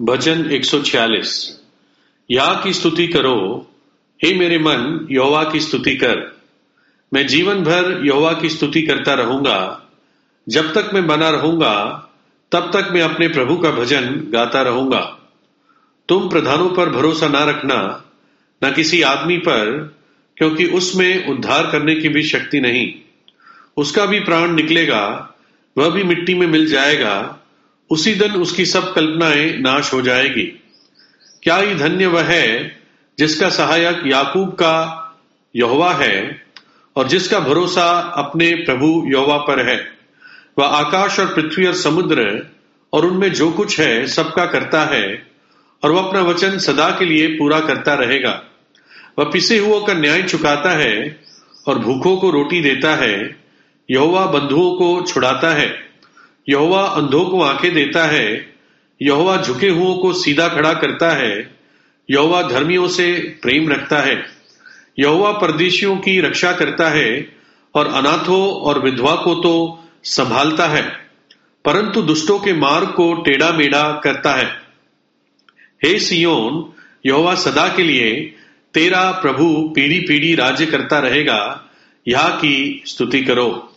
भजन 146। यहोवा की स्तुति करो, हे मेरे मन यहोवा की स्तुति कर। मैं जीवन भर यहोवा की स्तुति करता रहूंगा। जब तक मैं बना रहूंगा तब तक मैं अपने प्रभु का भजन गाता रहूंगा। तुम प्रधानों पर भरोसा ना रखना, न किसी आदमी पर, क्योंकि उसमें उद्धार करने की भी शक्ति नहीं। उसका भी प्राण निकलेगा, वह भी मिट्टी में मिल जाएगा। उसी दिन उसकी सब कल्पनाएं नाश हो जाएगी। क्या ही धन्य वह है जिसका सहायक याकूब का यहोवा है और जिसका भरोसा अपने प्रभु यहोवा पर है। वह आकाश और पृथ्वी और समुद्र और उनमें जो कुछ है सबका करता है, और वह अपना वचन सदा के लिए पूरा करता रहेगा। वह पिसे हुओं का न्याय चुकाता है और भूखों को रोटी देता है। यहोवा बंधुओं को छुड़ाता है। यहोवा अंधों को आंखें देता है। यहोवा झुके हुओं को सीधा खड़ा करता है। यहोवा धर्मियों से प्रेम रखता है। यहोवा परदेशियों की रक्षा करता है और अनाथों और विधवा को तो संभालता है, परंतु दुष्टों के मार्ग को टेढ़ा मेढ़ा करता है। हे सियोन, यहोवा सदा के लिए, तेरा प्रभु पीढ़ी पीढ़ी राज्य करता रहेगा। यहोवा की स्तुति करो।